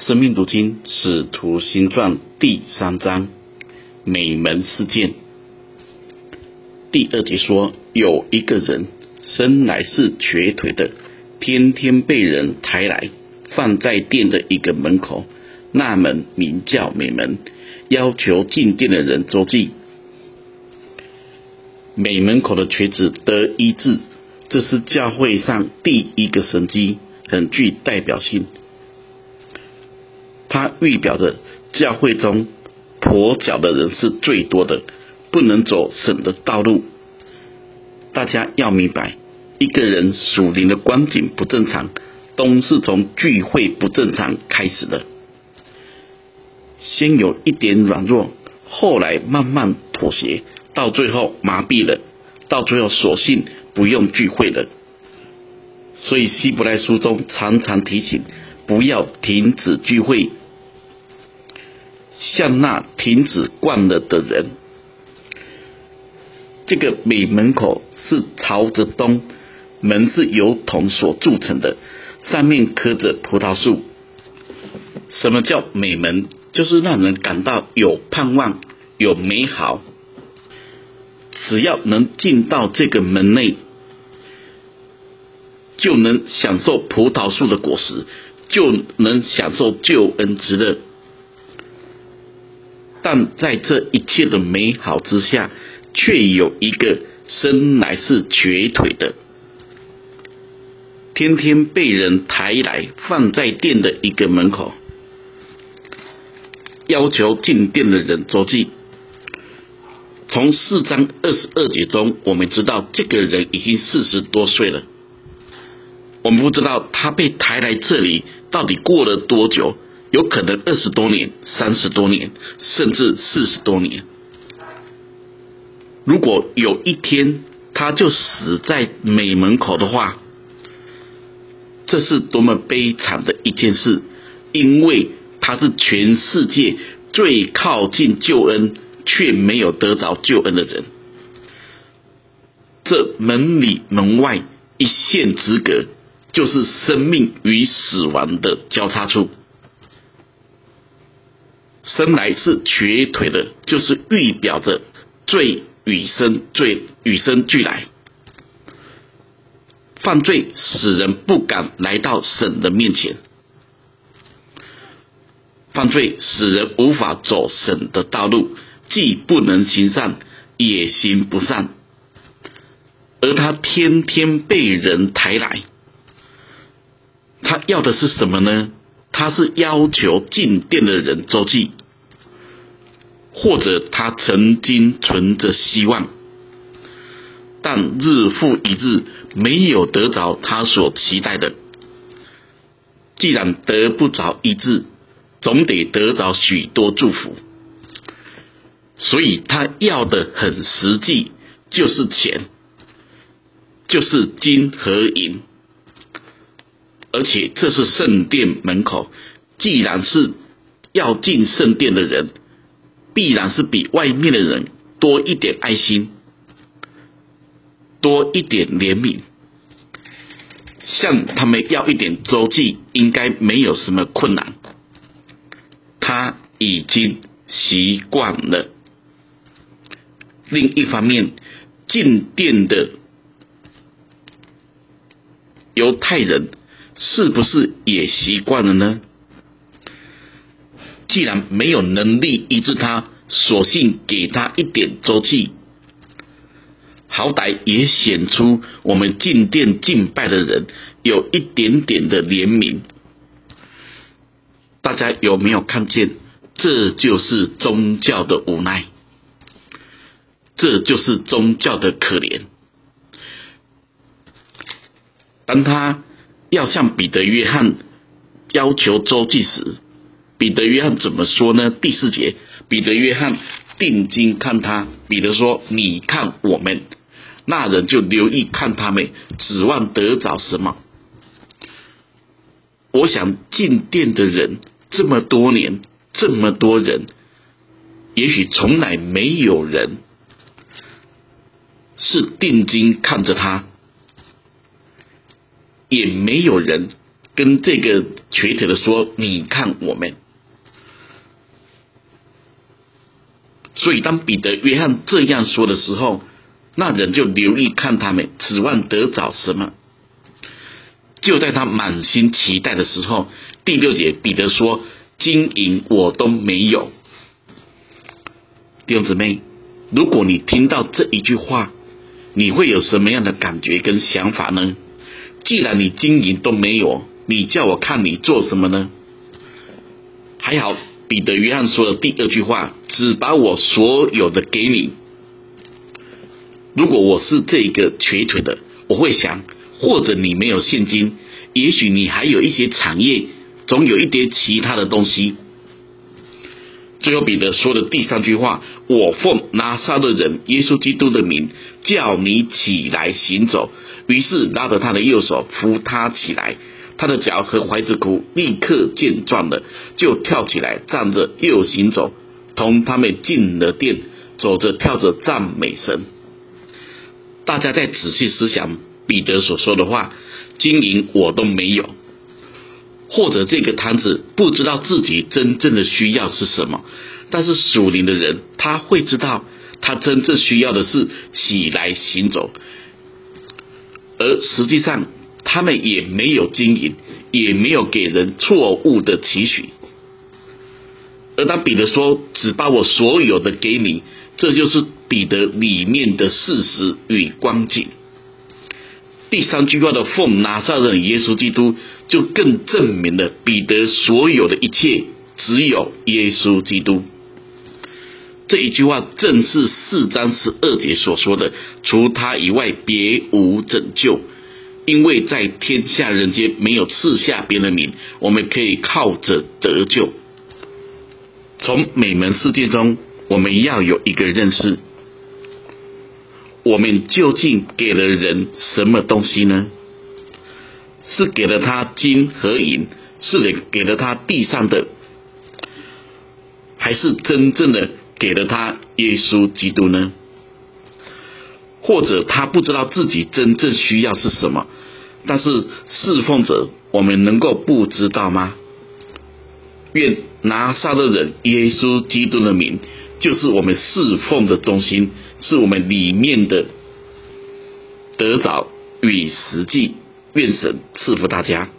生命读经使徒行传第3章美门事件。第2节说，有一个人生来是瘸腿的，天天被人抬来放在殿的一个门口，那门名叫美门，要求进殿的人周济。美门口的瘸子得医治，这是教会上第一个神迹，很具代表性。它预表着教会中跛脚的人是最多的，不能走神的道路。大家要明白，一个人属灵的光景不正常，都是从聚会不正常开始的。先有一点软弱，后来慢慢妥协，到最后麻痹了，到最后索性不用聚会了。所以希伯来书中常常提醒，不要停止聚会，像那停止惯了的人。这个美门口是朝着东，门是由铜所铸成的，上面刻着葡萄树。什么叫美门？就是让人感到有盼望，有美好。只要能进到这个门内，就能享受葡萄树的果实，就能享受救恩之乐。但在这一切的美好之下，却有一个生来是瘸腿的，天天被人抬来放在殿的一个门口，要求进殿的人周济。从4章22节中，我们知道这个人已经40多岁了。我们不知道他被抬来这里到底过了多久，有可能20多年、30多年，甚至40多年。如果有一天他就死在美门口的话，这是多么悲惨的一件事，因为他是全世界最靠近救恩却没有得着救恩的人。这门里门外一线之隔，就是生命与死亡的交叉处。生来是瘸腿的，就是预表着罪与生俱来。犯罪使人不敢来到神的面前，犯罪使人无法走神的道路，既不能行善，也行不善。而他天天被人抬来，他要的是什么呢？他是要求进殿的人周济，或者他曾经存着希望，但日复一日没有得着他所期待的。既然得不着医治，总得得着许多祝福。所以他要的很实际，就是钱，就是金和银。而且这是圣殿门口，既然是要进圣殿的人，必然是比外面的人多一点爱心，多一点怜悯。向他们要一点周济，应该没有什么困难。他已经习惯了。另一方面，进殿的犹太人是不是也习惯了呢？既然没有能力医治他，索性给他一点周济，好歹也显出我们进殿敬拜的人有一点点的怜悯。大家有没有看见？这就是宗教的无奈，这就是宗教的可怜。当他要向彼得约翰要求周济时，彼得约翰怎么说呢？第4节，彼得约翰定睛看他，彼得说：你看我们。那人就留意看他们，指望得着什么？我想进殿的人这么多年，这么多人，也许从来没有人是定睛看着他，也没有人跟这个瘸腿的说：“你看我们。”所以当彼得、约翰这样说的时候，那人就留意看他们，指望得着什么。就在他满心期待的时候，第6节彼得说：“金银我都没有。”弟兄姊妹，如果你听到这一句话，你会有什么样的感觉跟想法呢？既然你金银都没有，你叫我看你做什么呢？还好彼得、约翰说的第2句话：“只把我所有的给你。”如果我是这个瘸腿的，我会想，或者你没有现金，也许你还有一些产业，总有一点其他的东西。最后彼得说的第3句话：“我奉拿撒勒人耶稣基督的名，叫你起来行走。”于是拉着他的右手扶他起来，他的脚和踝子骨立刻健壮了，就跳起来站着又行走，同他们进了殿，走着跳着赞美神。大家再仔细思想彼得所说的话：“金银我都没有。”或者这个摊子不知道自己真正的需要是什么，但是属灵的人他会知道，他真正需要的是起来行走。而实际上他们也没有金银，也没有给人错误的期许。而当彼得说：“只把我所有的给你”，这就是彼得里面的事实与光景。第3句话的奉拿撒勒人耶稣基督，就更证明了彼得所有的一切只有耶稣基督。这一句话正是4章12节所说的：“除他以外别无拯救。”因为在天下人间没有赐下别的名，我们可以靠着得救。从美门事件中，我们要有一个认识：我们究竟给了人什么东西呢？是给了他金和银，是给了他地上的，还是真正的给了他耶稣基督呢？或者他不知道自己真正需要是什么，但是侍奉者我们能够不知道吗？愿拿撒勒人耶稣基督的名就是我们侍奉的中心，是我们里面的得着与实际。愿神赐福大家。